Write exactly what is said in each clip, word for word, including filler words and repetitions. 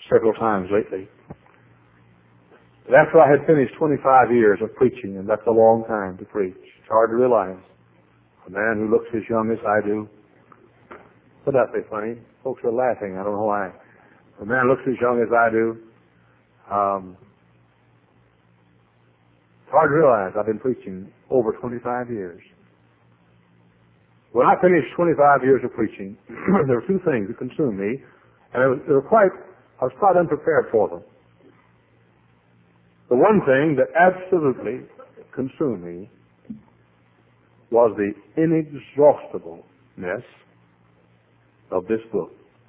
several times lately. But after I had finished twenty-five years of preaching, and that's a long time to preach, it's hard to realize. A man who looks as young as I do. Would that be funny? Folks are laughing. I don't know why. A man looks as young as I do. Um, it's hard to realize I've been preaching over twenty-five years. When I finished twenty-five years of preaching, there were two things that consumed me, and I was, they were quite, I was quite unprepared for them. The one thing that absolutely consumed me was the inexhaustibleness of this book.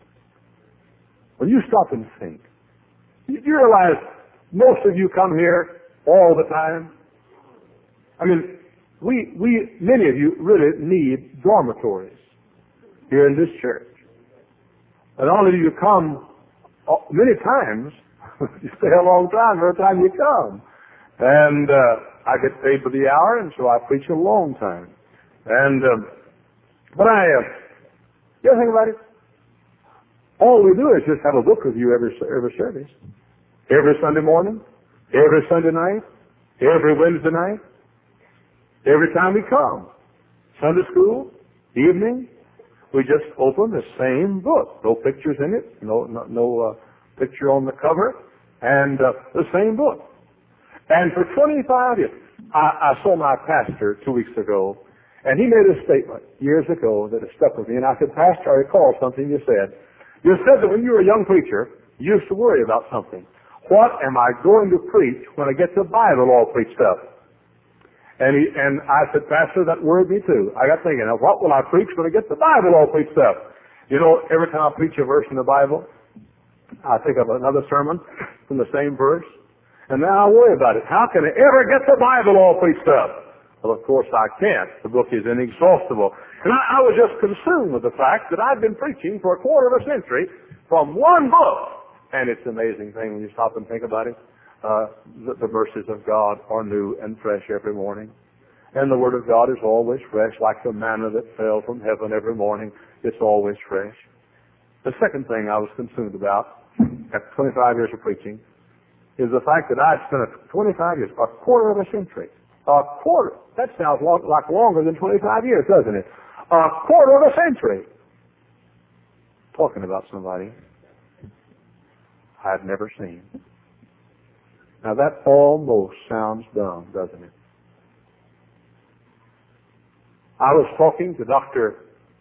When you stop and think, do you realize most of you come here all the time? I mean, we, we, many of you really need dormitories here in this church. And all of you come many times, you stay a long time every time you come. And uh, I get paid for the hour, and so I preach a long time. And, um, but I, uh, you ever think about it? All we do is just have a book review every every service. Every Sunday morning, every Sunday night, every Wednesday night, every time we come. Sunday school, evening, we just open the same book. No pictures in it, no no, no uh, picture on the cover, and uh, the same book. And for twenty-five years, I, I saw my pastor two weeks ago, and he made a statement years ago that has stuck with me. And I said, Pastor, I recall something you said. You said that when you were a young preacher, you used to worry about something. What am I going to preach when I get the Bible all preached up? And he, and I said, Pastor, that worried me too. I got thinking, now what will I preach when I get the Bible all preached up? You know, every time I preach a verse in the Bible, I think of another sermon from the same verse, and now I worry about it. How can I ever get the Bible all preached up? Well, of course I can't. The book is inexhaustible. And I, I was just consumed with the fact that I've been preaching for a quarter of a century from one book. And it's an amazing thing when you stop and think about it. Uh, the, the verses of God are new and fresh every morning. And the Word of God is always fresh, like the manna that fell from heaven every morning. It's always fresh. The second thing I was consumed about after twenty-five years of preaching is the fact that I'd spent twenty-five years, a quarter of a century, a quarter. That sounds long, like longer than twenty-five years, doesn't it? A quarter of a century talking about somebody I'd never seen. Now that almost sounds dumb, doesn't it? I was talking to Doctor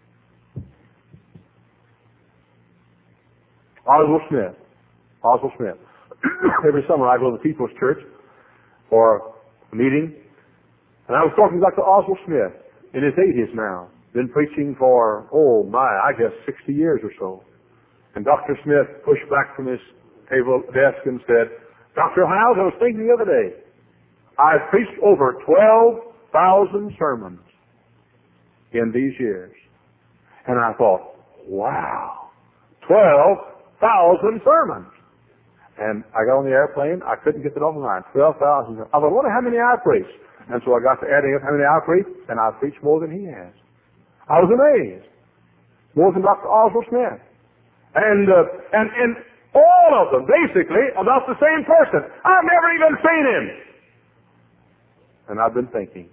Oswald Smith. Oswald Smith. Every summer I go to the People's Church for a meeting, and I was talking to Doctor Oswald Smith in his eighties now. Been preaching for, oh my, I guess sixty years or so. And Doctor Smith pushed back from his table desk and said, Doctor Hiles, I was thinking the other day, I've preached over twelve thousand sermons in these years. And I thought, wow, twelve thousand sermons. And I got on the airplane, I couldn't get it off my mind, twelve thousand. I thought, wonder how many I preached. And so I got to adding up how many I preached, and I preached more than he has. I was amazed. More than Doctor Oswald Smith. And, uh, and, and all of them, basically, about the same person. I've never even seen him. And I've been thinking,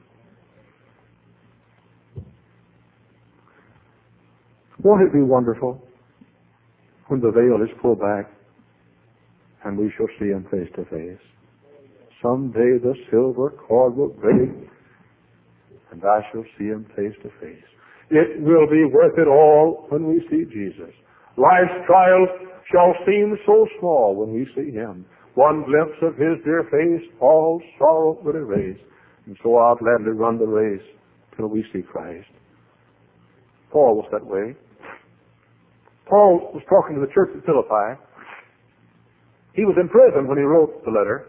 won't it be wonderful when the veil is pulled back and we shall see him face to face? Someday the silver cord will break and I shall see him face to face. It will be worth it all when we see Jesus. Life's trials shall seem so small when we see him. One glimpse of his dear face, all sorrow will erase. And so I'll gladly run the race till we see Christ. Paul was that way. Paul was talking to the church at Philippi. He was in prison when he wrote the letter.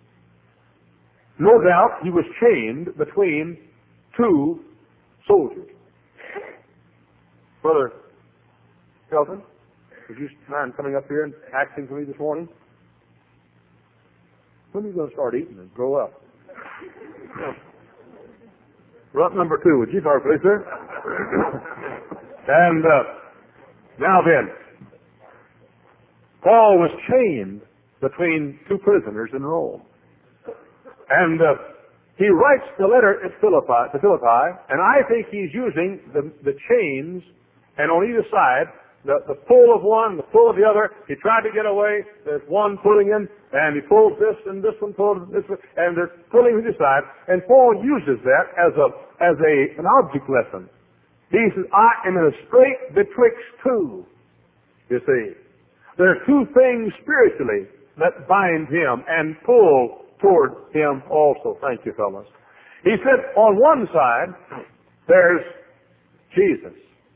No doubt he was chained between two soldiers. Brother Kelton, would you mind coming up here and acting for me this morning? When are you going to start eating and grow up? Yeah. Rut number two, would you start, please, sir? and uh, now then, Paul was chained between two prisoners in Rome. And uh, he writes the letter at Philippi, to Philippi, and I think he's using the, the chains, and on either side, the, the pull of one, the pull of the other. He tried to get away. There's one pulling him, and he pulls this, and this one pulls this one, and they're pulling him aside. And Paul uses that as a as a an object lesson. He says, "I am in a strait betwixt two." You see, there are two things spiritually that bind him and pull toward him also. Thank you, fellas. He said, on one side, there's Jesus.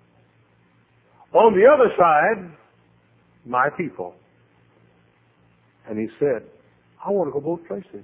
On the other side, my people. And he said, I want to go both places.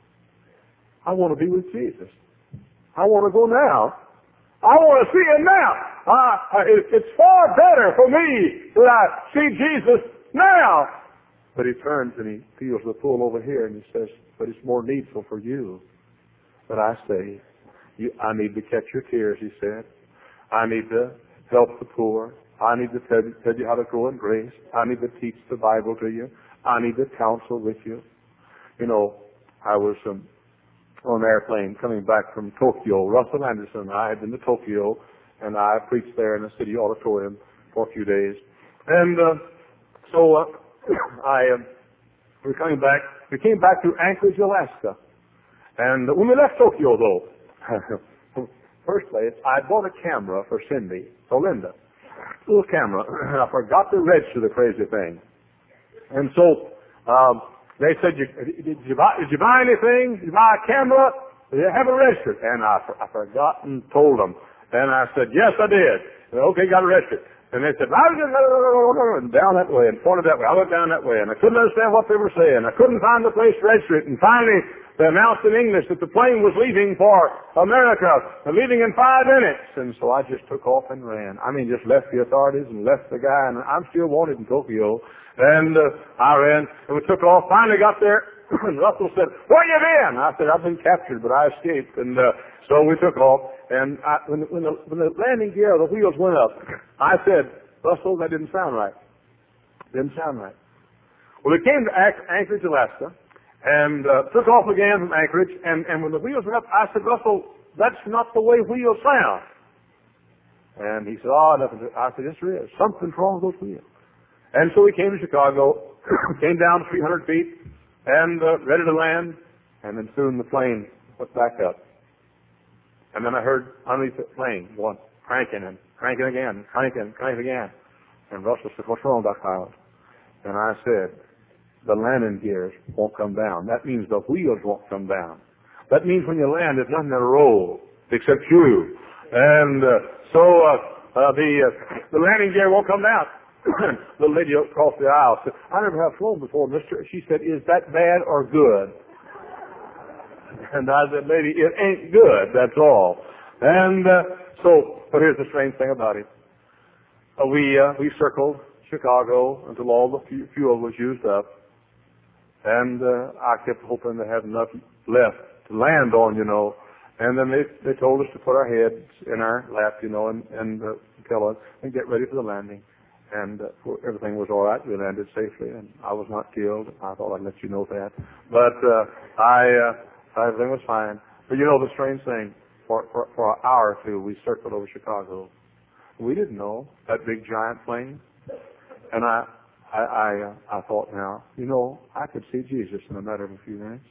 I want to be with Jesus. I want to go now. I want to see him now. Uh, it, it's far better for me that I see Jesus now. But he turns and he feels the pull over here and he says, but it's more needful for you that I stay. You, I need to catch your tears, he said. I need to help the poor. I need to tell you, tell you how to grow in grace. I need to teach the Bible to you. I need to counsel with you. You know, I was um, on an airplane coming back from Tokyo. Russell Anderson and I had been to Tokyo, and I preached there in the city auditorium for a few days. And uh, so uh, I uh, we were coming back. We came back to Anchorage, Alaska. And when we left Tokyo, though, first place, I bought a camera for Cindy, for Linda. Little camera. I forgot to register the crazy thing. And so um, they said, did you, buy, did you buy anything? Did you buy a camera? Did you have it registered? And I, I forgot and told them. And I said, yes, I did. Said, okay, got it registered. And they said, and down that way and pointed that way. I went down that way, and I couldn't understand what they were saying. I couldn't find the place to register it. And finally, they announced in English that the plane was leaving for America, leaving in five minutes. And so I just took off and ran. I mean, just left the authorities and left the guy, and I'm still wanted in Tokyo. And uh, I ran, and we took off. Finally got there, and Russell said, where you been? I said, I've been captured, but I escaped. And uh, so we took off. And I, when, when, the, when the landing gear, the wheels went up, I said, Russell, that didn't sound right. Didn't sound right. Well, we came to Anchorage, Alaska, and uh, took off again from Anchorage, and, and when the wheels went up, I said, Russell, that's not the way wheels sound. And he said, oh, nothing. I said, yes, there is. Something's wrong with those wheels. And so we came to Chicago, came down three hundred feet, and uh, ready to land, and then soon the plane went back up. And then I heard underneath the plane going, cranking and cranking again, cranking, cranking again. And Russell said, what's wrong, Doctor Howard? And I said, the landing gears won't come down. That means the wheels won't come down. That means when you land, there's nothing to roll except you. And uh, so uh, uh, the uh, the landing gear won't come down. The lady across the aisle said, I never have flown before, mister. She said, is that bad or good? And I said, lady, it ain't good, that's all. And uh, so, but here's the strange thing about it. Uh, we uh, we circled Chicago until all the fu- fuel was used up. And uh, I kept hoping to have enough left to land on, you know. And then they they told us to put our heads in our lap, you know, and, and uh, tell us and get ready for the landing. And uh, everything was all right. We landed safely, and I was not killed. I thought I'd let you know that. But uh, I... Uh, Everything was fine. But you know the strange thing, for, for, for an hour or two, we circled over Chicago. We didn't know that big giant plane. And I I, I, uh, I thought, now, you know, I could see Jesus in a matter of a few minutes.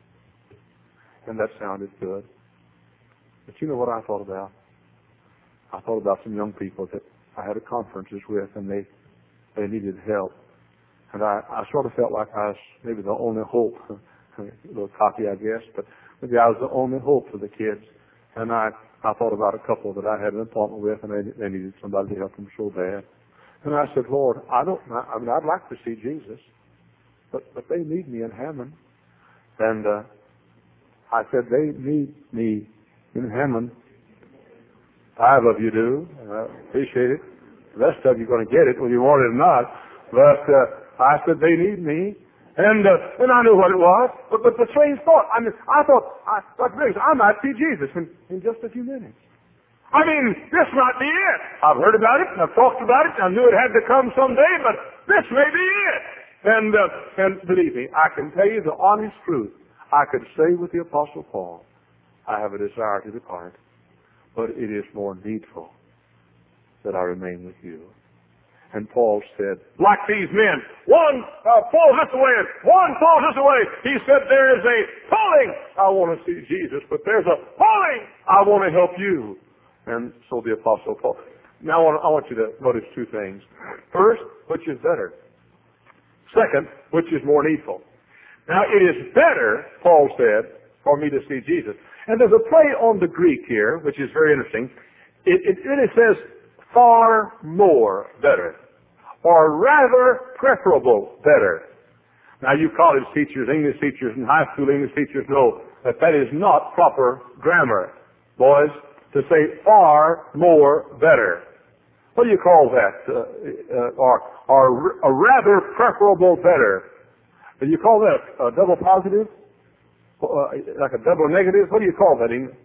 And that sounded good. But you know what I thought about? I thought about some young people that I had a conferences with, and they, they needed help. And I, I sort of felt like I was maybe the only hope. A little cocky, I guess, but maybe I was the only hope for the kids. And I, I thought about a couple that I had an appointment with, and they, they needed somebody to help them so bad. And I said, Lord, I don't, I mean, I'd like to see Jesus, but but they need me in Hammond. And uh, I said, they need me in Hammond. Five of you do. I appreciate it. The rest of you are going to get it, whether you want it or not. But uh, I said, they need me. And uh, and I knew what it was, but but the strange thought. I mean, I thought, I, Doctor Briggs, I might see Jesus in, in just a few minutes. I mean, this might be it. I've heard about it, and I've talked about it, and I knew it had to come someday, but this may be it. And, uh, and believe me, I can tell you the honest truth. I could say with the Apostle Paul, I have a desire to depart, but it is more needful that I remain with you. And Paul said, like these men, one uh, pulls this away and one pulls this away. He said, there is a pulling. I want to see Jesus, but there's a pulling. I want to help you. And so the Apostle Paul. Now I want, I want you to notice two things. First, which is better. Second, which is more needful. Now it is better, Paul said, for me to see Jesus. And there's a play on the Greek here, which is very interesting. It, it really says far more better, or rather preferable better. Now you college teachers, English teachers, and high school English teachers know that that is not proper grammar, boys, to say far more better. What do you call that? Uh, uh, or, or a rather preferable better. Do you call that a double positive? Uh, like a double negative? What do you call that, English?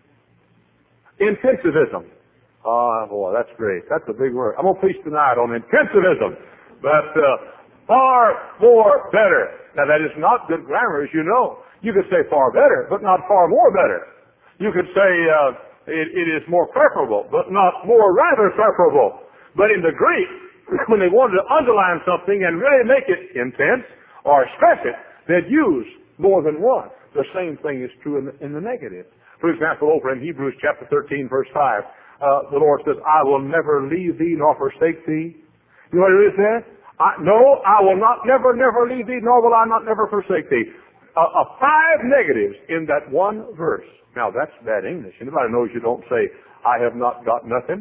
Intensivism. Ah, oh, boy, that's great. That's a big word. I'm going to preach tonight on intensivism. But uh, far more better. Now, that is not good grammar, as you know. You could say far better, but not far more better. You could say uh, it, it is more preferable, but not more rather preferable. But in the Greek, when they wanted to underline something and really make it intense or stress it, they'd use more than one. The same thing is true in the, in the negative. For example, over in Hebrews chapter thirteen, verse five, uh, the Lord says, I will never leave thee nor forsake thee. You know what it is there? I, no, I will not never, never leave thee, nor will I not never forsake thee. Uh, uh, five negatives in that one verse. Now, that's bad English. Anybody knows you don't say, I have not got nothing?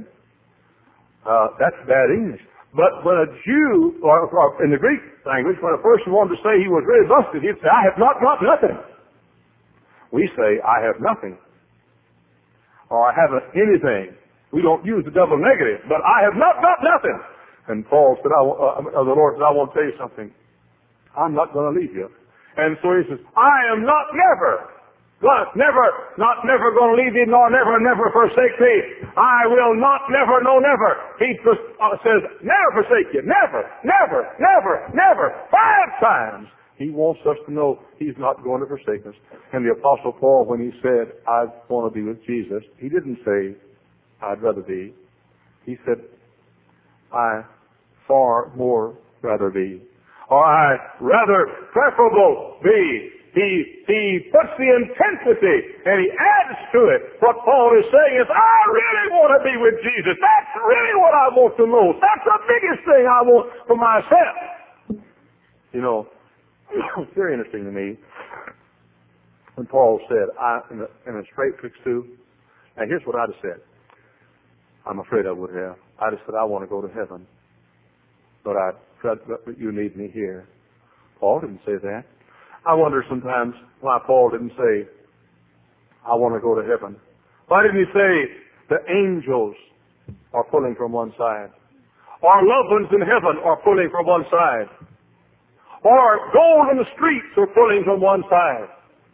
Uh, that's bad English. But when a Jew, or, or in the Greek language, when a person wanted to say he was really busted, he'd say, I have not got nothing. We say, I have nothing. Or I haven't anything. We don't use the double negative, but I have not got nothing. And Paul said, I, uh, the Lord said, I want to tell you something. I'm not going to leave you. And so he says, I am not never, but never, not never going to leave thee, nor never, never forsake thee. I will not, never, no, never. He uh, says, never forsake you. Never, never, never, never. Five times. He wants us to know he's not going to forsake us. And the Apostle Paul, when he said, I want to be with Jesus, he didn't say, I'd rather be. He said, I far more rather be. Or I rather preferable be. He, he puts the intensity and he adds to it. What Paul is saying is, I really want to be with Jesus. That's really what I want the most. That's the biggest thing I want for myself. You know, it's very interesting to me when Paul said, I, in a, in a straight fix too. Now here's what I'd have said. I'm afraid I would have. I'd have said, I want to go to heaven. But I, but you need me here. Paul didn't say that. I wonder sometimes why Paul didn't say, I want to go to heaven. Why didn't he say, the angels are pulling from one side? Or loved ones in heaven are pulling from one side? Or gold in the streets are pulling from one side?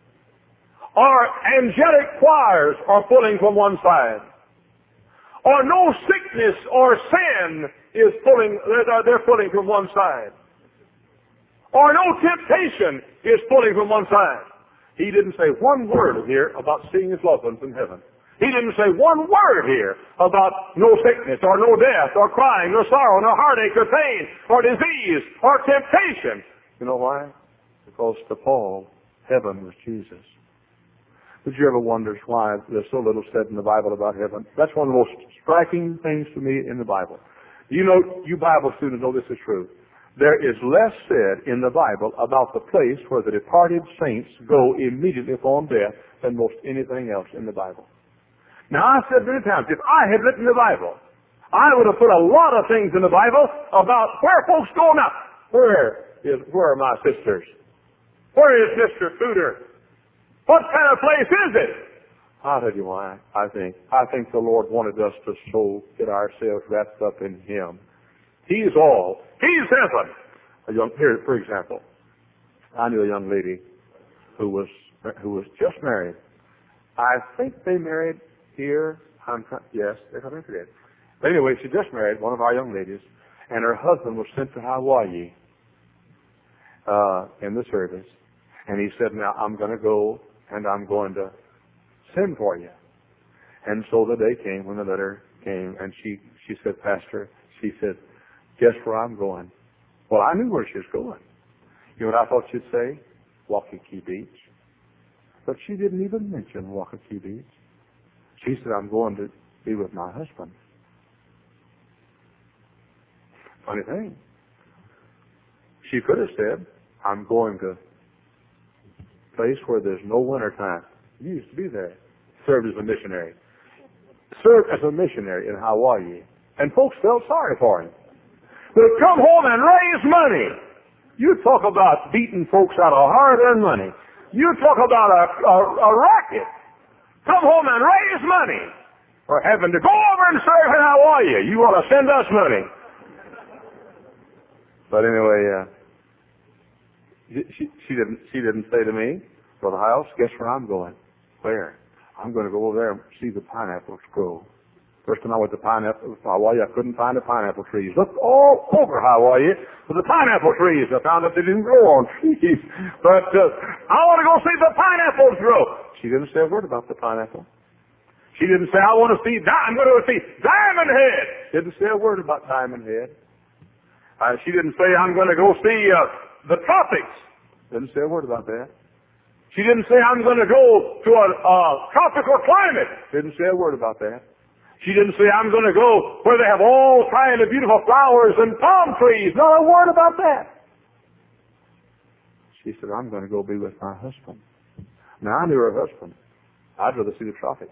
Or angelic choirs are pulling from one side? Or no sickness or sin is pulling, they're pulling from one side? Or no temptation is pulling from one side? He didn't say one word here about seeing his loved ones in heaven. He didn't say one word here about no sickness or no death or crying or sorrow, no heartache or pain or disease or temptation. You know why? Because to Paul, heaven was Jesus. Did you ever wonder why there's so little said in the Bible about heaven? That's one of the most striking things to me in the Bible. You know, you Bible students know this is true. There is less said in the Bible about the place where the departed saints go immediately upon death than most anything else in the Bible. Now, I've said many times, if I had written the Bible, I would have put a lot of things in the Bible about where folks go now. Where is, where are my sisters? Where is Mister Tudor? What kind of place is it? I'll tell you why. I think. I think the Lord wanted us to so get ourselves wrapped up in Him. He's all. He's heaven. A young, here, for example, I knew a young lady who was who was just married. I think they married here. I'm yes, they got married. But anyway, she just married one of our young ladies, and her husband was sent to Hawaii. uh, in the service. And he said, now I'm going to go and I'm going to send for you. And so the day came when the letter came, and she, she said, Pastor, she said, guess where I'm going? Well, I knew where she was going. You know what I thought she'd say? Waikiki Beach. But she didn't even mention Waikiki Beach. She said, I'm going to be with my husband. Funny thing. She could have said, I'm going to a place where there's no winter time. You used to be there. Served as a missionary. Served as a missionary in Hawaii. And folks felt sorry for him. But come home and raise money. You talk about beating folks out of hard-earned money. You talk about a, a, a racket. Come home and raise money. Or having to go over and serve in Hawaii. You want to send us money. But anyway, uh, she, she didn't she didn't say to me, Brother Hiles, guess where I'm going? Where? I'm going to go over there and see the pineapples grow. First time I went to pineapple Hawaii, I couldn't find the pineapple trees. Looked all over Hawaii for the pineapple trees. I found that they didn't grow on trees. But uh, I want to go see the pineapples grow. She didn't say a word about the pineapple. She didn't say, I want to see, I'm going to see Diamond Head. Didn't say a word about Diamond Head. Uh, she didn't say, I'm going to go see uh, the tropics. Didn't say a word about that. She didn't say, I'm going to go to a uh, tropical climate. Didn't say a word about that. She didn't say, I'm going to go where they have all kinds of beautiful flowers and palm trees. Not a word about that. She said, I'm going to go be with my husband. Now, I knew her husband. I'd rather see the tropics.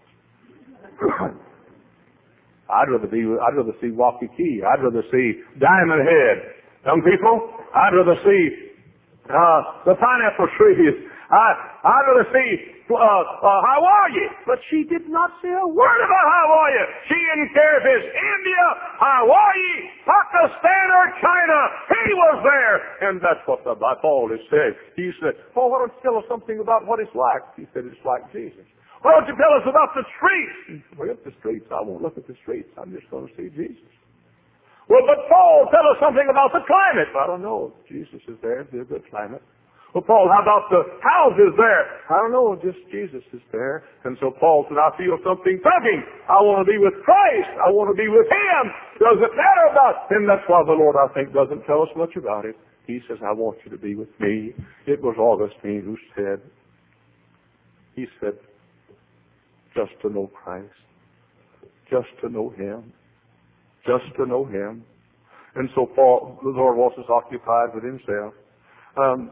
I'd rather be, I'd rather see Waikiki. I'd rather see Diamond Head. Young people, I'd rather see uh, the pineapple trees. I, I'd rather see uh, uh, Hawaii. But she did not say a word about Hawaii. She didn't care if it's India, Hawaii, Pakistan, or China. He was there. And that's what the Paul is saying. He said, Paul, why don't you tell us something about what it's like? He said, it's like Jesus. Why don't you tell us about the streets? Forget the streets. I won't look at the streets. I'm just going to see Jesus. Well, but Paul, tell us something about the climate. I don't know. Jesus is there. It'd be a good climate. Well, Paul, how about the houses there? I don't know. Just Jesus is there. And so Paul said, I feel something tugging. I want to be with Christ. I want to be with Him. Doesn't matter about Him. That's why the Lord, I think, doesn't tell us much about it. He says, I want you to be with me. It was Augustine who said, he said, just to know Christ, just to know Him, just to know Him. And so Paul, the Lord was occupied with Himself. Um,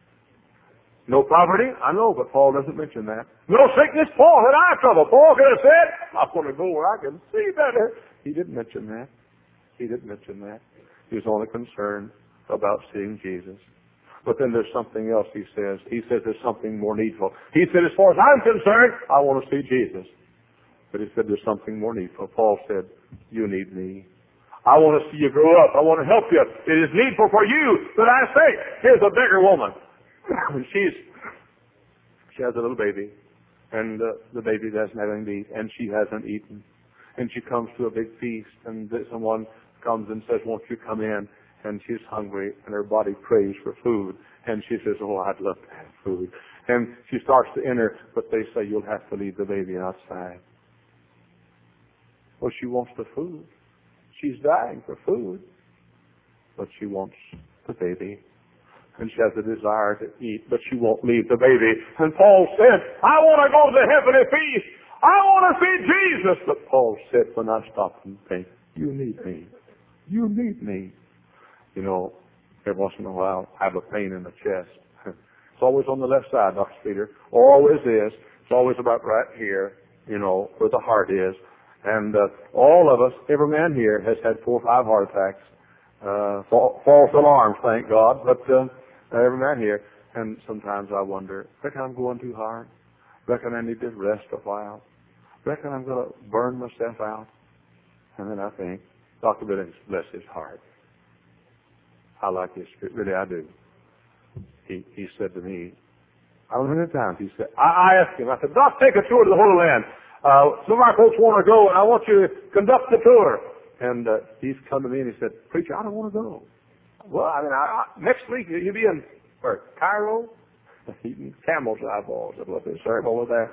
no poverty? I know, but Paul doesn't mention that. No sickness? Paul had eye trouble. Paul could have said, I want to go where I can see better. He didn't mention that. He didn't mention that. He was only concerned about seeing Jesus. But then there's something else he says. He says there's something more needful. He said, as far as I'm concerned, I want to see Jesus. But he said there's something more needful. Paul said, you need me. I want to see you grow up. I want to help you. It is needful for you that I say, here's a beggar woman. And she's, she has a little baby. And uh, the baby doesn't have anything to eat. And she hasn't eaten. And she comes to a big feast. And someone comes and says, won't you come in? And she's hungry, and her body craves for food. And she says, oh, I'd love to have food. And she starts to enter, but they say, you'll have to leave the baby outside. Well, she wants the food. She's dying for food. But she wants the baby. And she has a desire to eat, but she won't leave the baby. And Paul said, I want to go to the heavenly feast. I want to see Jesus. But Paul said, when I stop and think, you need me. You need me. You know, every once in a while, I have a pain in the chest. It's always on the left side, Doctor Peter. Always is. It's always about right here, you know, where the heart is. And uh, all of us, every man here has had four or five heart attacks. Uh, fa- false alarms, thank God. But uh, every man here. And sometimes I wonder, reckon I'm going too hard? Reckon I need to rest a while? Reckon I'm going to burn myself out? And then I think, Doctor Billings, bless his heart. I like his spirit. Really, I do. He he said to me, I don't know how many times he said, I, I asked him, I said, Doc, take a tour to the Holy Land. Uh, some of our folks want to go, and I want you to conduct the tour. And uh, he's come to me and he said, Preacher, I don't want to go. Well, I mean, I, I, next week you'll be in Where? Cairo? Eating camel's eyeballs. That's what they serve over there.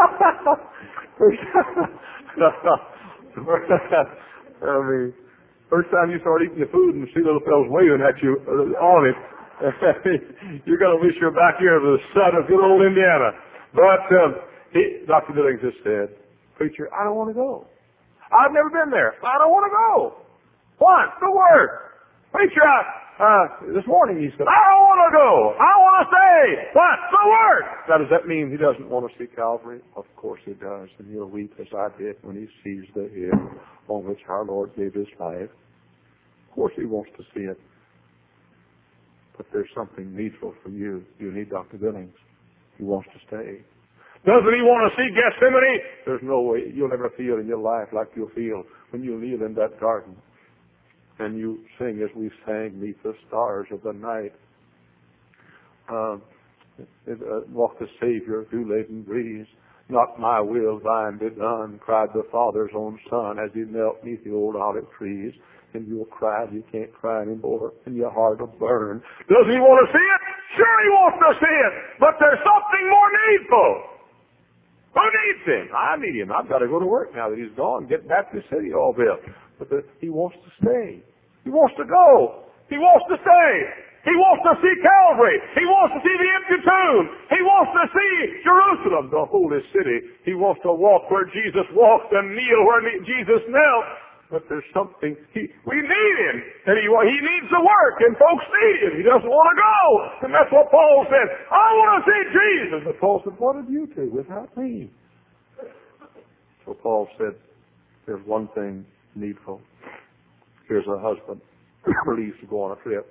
I mean, first time you start eating your food and see little fellas waving at you on it, you're going to wish you're back here to the sun of good old Indiana. But um, he, Doctor Billings just said, preacher, I don't want to go. I've never been there. I don't want to go. What? The word. Preacher, I, uh, this morning he said, I don't want to go. I want to stay. What? The word. Now, does that mean he doesn't want to see Calvary? Of course he does. And he'll weep as I did when he sees the hill on which our Lord gave his life. Of course he wants to see it. But there's something needful for you. You need Doctor Billings. He wants to stay. Doesn't he want to see Gethsemane? There's no way you'll ever feel in your life like you'll feel when you kneel in that garden and you sing as we sang, "Neath the stars of the night." Um, it, uh, walk the Savior through laden breeze. Not my will, thine be done, cried the Father's own Son as he knelt neath the old olive trees. And you'll cry, you can't cry anymore, and your heart will burn. Does he want to see it? Sure he wants to see it, but there's something more needful. Who needs him? I need him. I've got to go to work now that he's gone, get Baptist City all built. But the, he wants to stay. He wants to go. He wants to stay. He wants to see Calvary. He wants to see the empty tomb. He wants to see Jerusalem, the holy city. He wants to walk where Jesus walked and kneel where Jesus knelt. But there's something, he, we need him, and he, he needs the work, and folks need him. He doesn't want to go. And that's what Paul said. I want to see Jesus. But Paul said, what did you do without me? So Paul said, there's one thing needful. Here's a husband who leaves to go on a trip.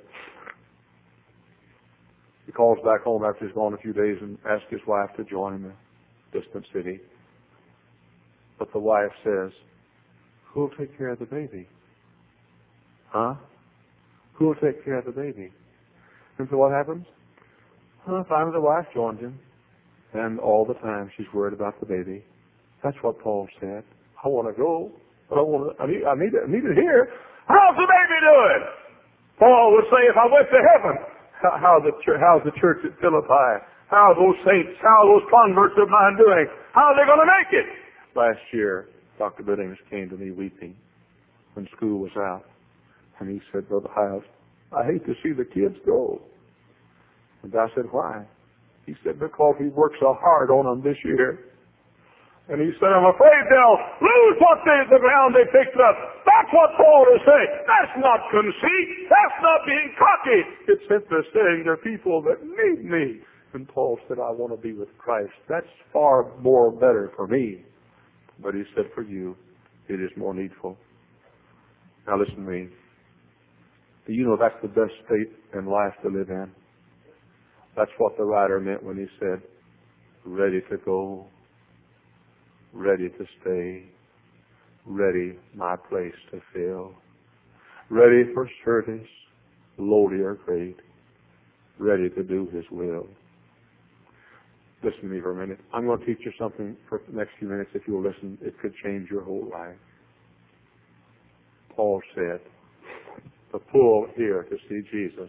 He calls back home after he's gone a few days and asks his wife to join him in a distant city. But the wife says, who'll take care of the baby? Huh? Who'll take care of the baby? And so what happens? Well, finally the wife joins him, and all the time she's worried about the baby. That's what Paul said. I want to go, but I want to. I need. I need it. I need it here. How's the baby doing? Paul would say, if I went to heaven, how, how the church, how's the church at Philippi? How are those saints? How are those converts of mine doing? How are they going to make it? Last year, Doctor Billings came to me weeping when school was out. And he said, Brother Hiles, I hate to see the kids go. And I said, why? He said, because we worked so hard on them this year. And he said, I'm afraid they'll lose what they, the ground they picked up. That's what Paul is saying. That's not conceit. That's not being cocky. It's simply saying there are people that need me. And Paul said, I want to be with Christ. That's far more better for me. But he said, for you, it is more needful. Now listen to me. Do you know that's the best state in life to live in? That's what the writer meant when he said, ready to go, ready to stay, ready my place to fill, ready for service, lowly or great, ready to do his will. Listen to me for a minute. I'm going to teach you something for the next few minutes. If you'll listen, it could change your whole life. Paul said, the pull here to see Jesus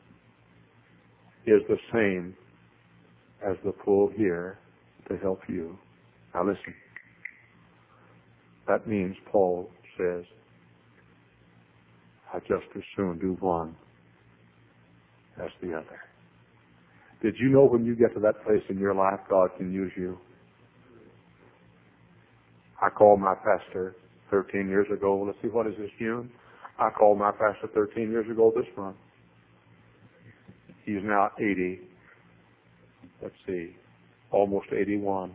is the same as the pull here to help you. Now listen. That means Paul says, I just as soon do one as the other. Did you know when you get to that place in your life, God can use you? I called my pastor thirteen years ago. Let's see, what is this, June? I called my pastor thirteen years ago this month. He's now eighty. Let's see, almost eighty-one.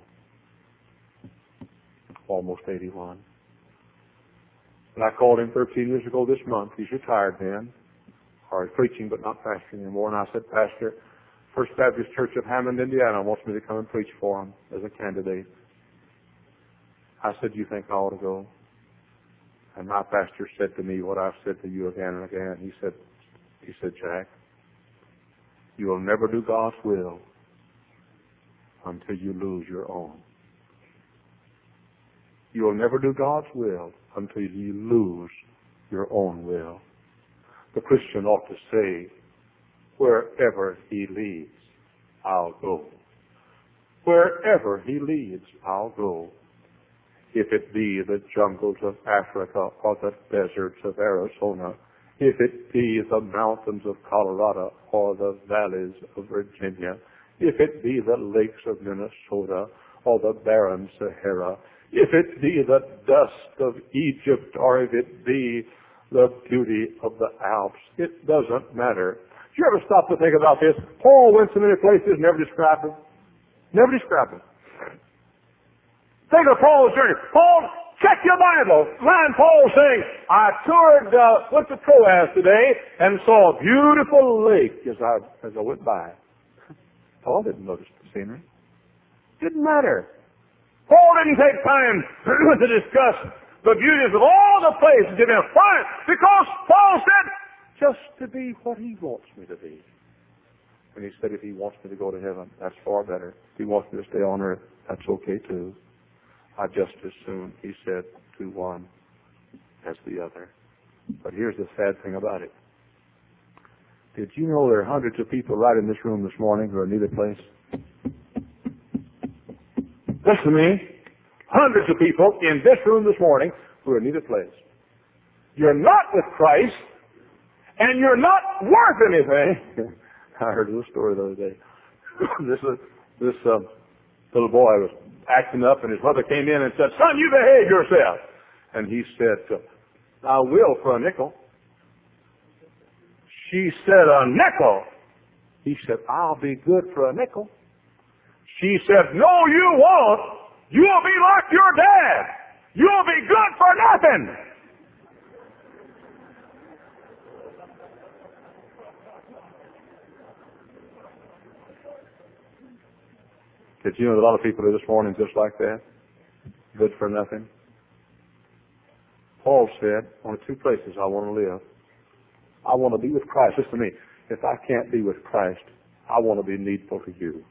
Almost eighty-one. And I called him thirteen years ago this month. He's retired then. Or he's preaching but not pastoring anymore. And I said, Pastor, First Baptist Church of Hammond, Indiana wants me to come and preach for him as a candidate. I said, you think I ought to go? And my pastor said to me what I've said to you again and again. He said, he said, Jack, you will never do God's will until you lose your own. You will never do God's will until you lose your own will. The Christian ought to say, Wherever he leads, I'll go. Wherever he leads, I'll go. If it be the jungles of Africa or the deserts of Arizona, if it be the mountains of Colorado or the valleys of Virginia, if it be the lakes of Minnesota or the barren Sahara, if it be the dust of Egypt or if it be the beauty of the Alps, it doesn't matter. Do you ever stop to think about this? Paul went to many places, never described them. Never described them. Think of Paul's journey. Paul, check your Bible. Find Paul saying, I toured, uh, went to Troas today and saw a beautiful lake as I, as I went by. Paul didn't notice the scenery. Didn't matter. Paul didn't take time to discuss the beauties of all the places in his life because Paul said, just to be what he wants me to be. And he said, if he wants me to go to heaven, that's far better. If he wants me to stay on earth, that's okay too. I just as soon, he said, do one as the other. But here's the sad thing about it. Did you know there are hundreds of people right in this room this morning who are in either place? Listen to me. Hundreds of people in this room this morning who are in either place. You're not with Christ, and you're not worth anything. I heard a little story the other day. this uh, this uh, little boy was acting up, and his mother came in and said, son, you behave yourself. And he said, I will for a nickel. She said, a nickel? He said, I'll be good for a nickel. She said, no, you won't. You'll be like your dad. You'll be good for nothing. Did you know that a lot of people are this morning just like that? Good for nothing. Paul said, only two places I want to live. I want to be with Christ. Listen to me. If I can't be with Christ, I want to be needful to you.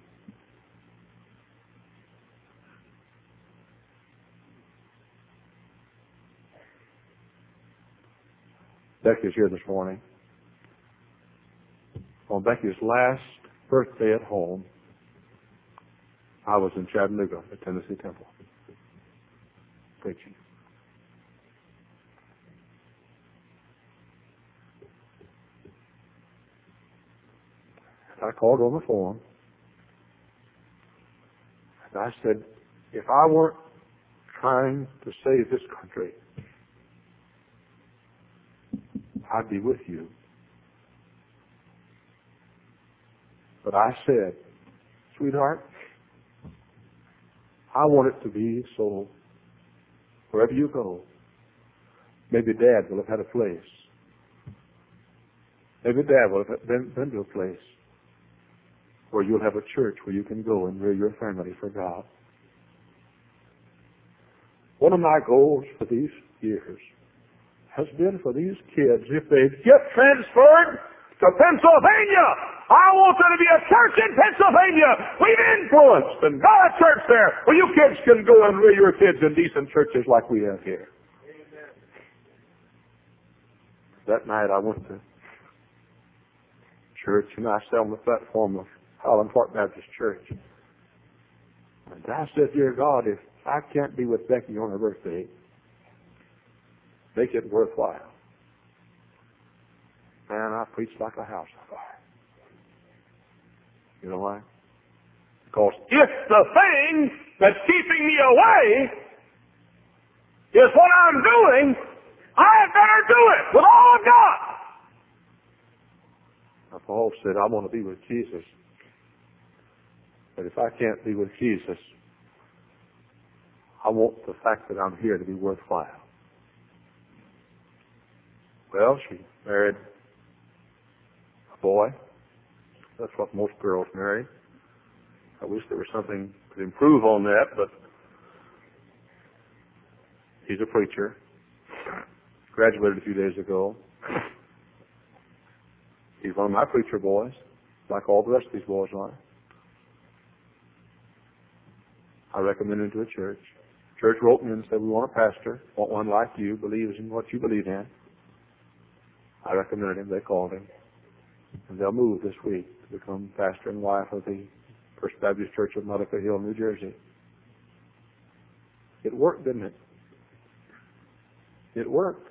Becky's here this morning. On Becky's last birthday at home, I was in Chattanooga at Tennessee Temple preaching. I called her on the phone, and I said, if I weren't trying to save this country, I'd be with you. But I said, sweetheart, I want it to be so wherever you go, maybe Dad will have had a place. Maybe Dad will have been, been to a place where you'll have a church where you can go and rear your family for God. One of my goals for these years has been for these kids, if they get transferred to Pennsylvania, I want there to be a church in Pennsylvania. We've influenced and got a church there where you kids can go and rear your kids in decent churches like we have here. Amen. That night I went to church and I sat on the platform of Highland Park Baptist Church. And I said, dear God, if I can't be with Becky on her birthday, make it worthwhile. Man, I preached like a house on fire. You know why? Because if the thing that's keeping me away is what I'm doing, I had better do it with all I've got. Now, Paul said, I want to be with Jesus. But if I can't be with Jesus, I want the fact that I'm here to be worthwhile. Well, she married a boy. That's what most girls marry. I wish there was something to improve on that, but he's a preacher. Graduated a few days ago. He's one of my preacher boys, like all the rest of these boys are. I recommended him to a church. Church wrote me and said, we want a pastor, want one like you, believes in what you believe in. I recommended him. They called him. And they'll move this week to become pastor and wife of the First Baptist Church of Mullica Hill, New Jersey. It worked, didn't it? It worked.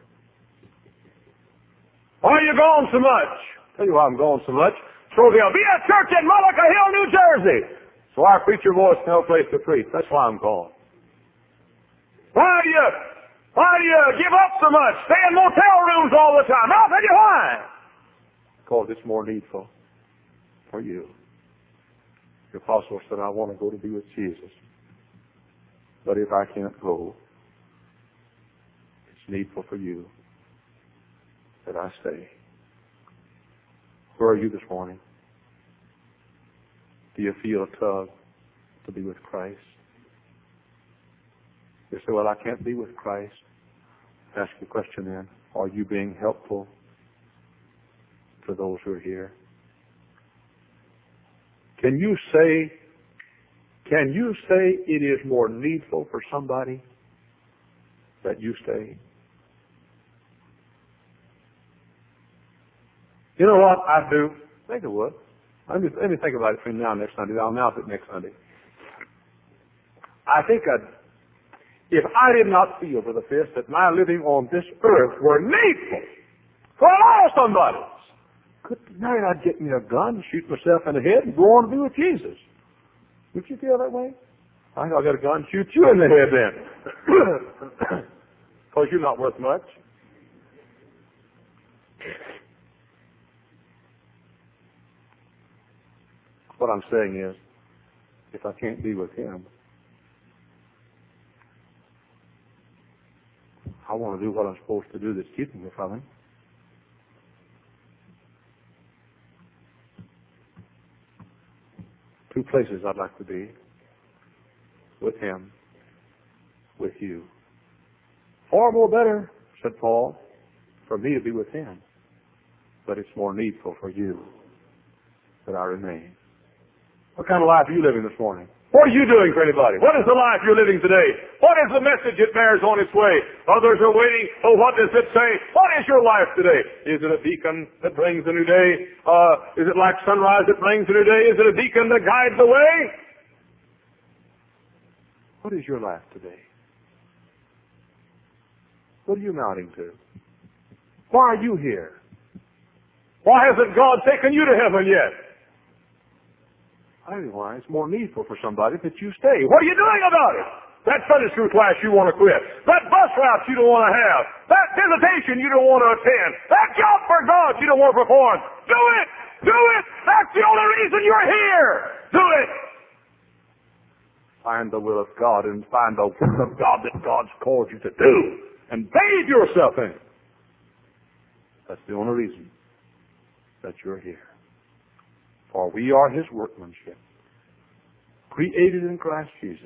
Why are you gone so much? Tell you why I'm going so much. So there'll be a church in Mullica Hill, New Jersey. So our preacher boys no place to preach. That's why I'm gone. Why do you, why do you give up so much? Stay in motel rooms all the time. I'll tell you why. Because it's more needful for you. The apostle said, I want to go to be with Jesus. But if I can't go, it's needful for you that I stay. Where are you this morning? Do you feel a tug to be with Christ? You say, well, I can't be with Christ. Ask the question then, are you being helpful to those who are here? Can you say, can you say it is more needful for somebody that you stay? You know what I do? I think it would. Let me, let me think about it between now and next Sunday. I'll announce it next Sunday. I think I'd, if I did not feel for the fist that my living on this earth were needful for a lot of somebody, good night, I'd get me a gun, shoot myself in the head, and go on to be with Jesus. Would you feel that way? I think I'll get a gun, shoot you in the head then. Because you're not worth much. What I'm saying is, if I can't be with Him, I want to do what I'm supposed to do that's keeping me from Him. Two places I'd like to be. With Him, with you. Far more better, said Paul, for me to be with Him. But it's more needful for you that I remain. What kind of life are you living this morning? What are you doing for anybody? What is the life you're living today? What is the message it bears on its way? Others are waiting. Oh, what does it say? What is your life today? Is it a beacon that brings a new day? Uh, is it like sunrise that brings a new day? Is it a beacon that guides the way? What is your life today? What are you amounting to? Why are you here? Why hasn't God taken you to heaven yet? I don't know why. It's more needful for somebody that you stay. What are you doing about it? That Sunday school class you want to quit. That bus route you don't want to have. That visitation you don't want to attend. That job for God you don't want to perform. Do it! Do it! That's the only reason you're here! Do it! Find the will of God and find the will of God that God's called you to do. And bathe yourself in it. That's the only reason that you're here. For we are His workmanship, created in Christ Jesus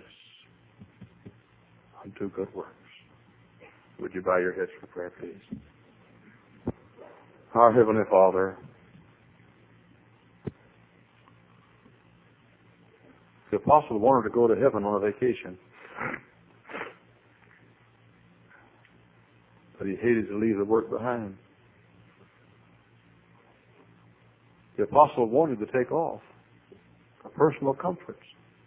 unto good works. Would you bow your heads for prayer, please? Our Heavenly Father, the apostle wanted to go to heaven on a vacation, but he hated to leave the work behind. The apostle wanted to take off for personal comforts,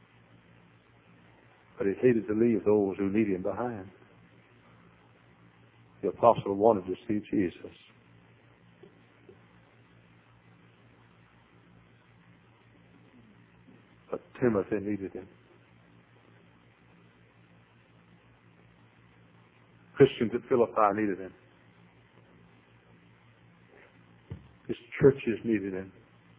but he hated to leave those who need him behind. The apostle wanted to see Jesus. But Timothy needed him. Christians at Philippi needed him. His churches needed him.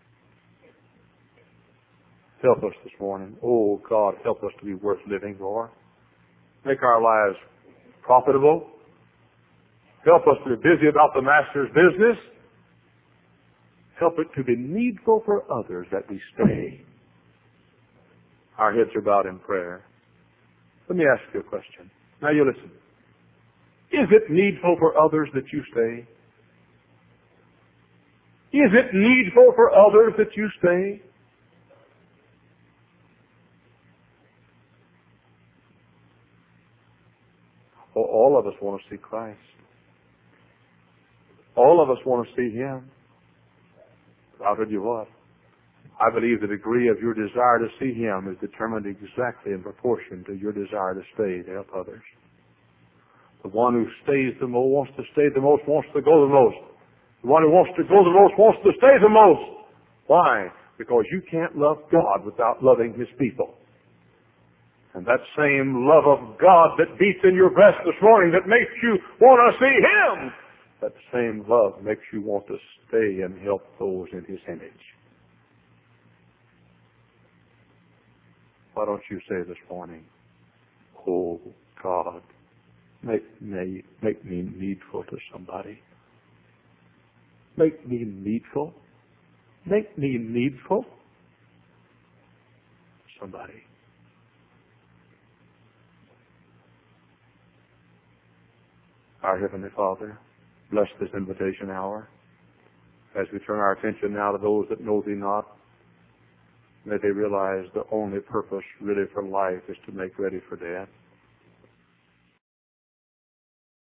Help us this morning. Oh, God, help us to be worth living for. Make our lives profitable. Help us to be busy about the Master's business. Help it to be needful for others that we stay. Our heads are bowed in prayer. Let me ask you a question. Now you listen. Is it needful for others that you stay? Is it needful for others that you stay? Oh, all of us want to see Christ. All of us want to see Him. I'll tell you what. I believe the degree of your desire to see Him is determined exactly in proportion to your desire to stay to help others. The one who stays the most, wants to stay the most, wants to go the most. The one who wants to go the most wants to stay the most. Why? Because you can't love God without loving His people. And that same love of God that beats in your breast this morning that makes you want to see Him, that same love makes you want to stay and help those in His image. Why don't you say this morning, oh God, make me, make me needful to somebody. Make me needful. Make me needful to somebody. Our Heavenly Father, bless this invitation hour. As we turn our attention now to those that know Thee not, may they realize the only purpose really for life is to make ready for death.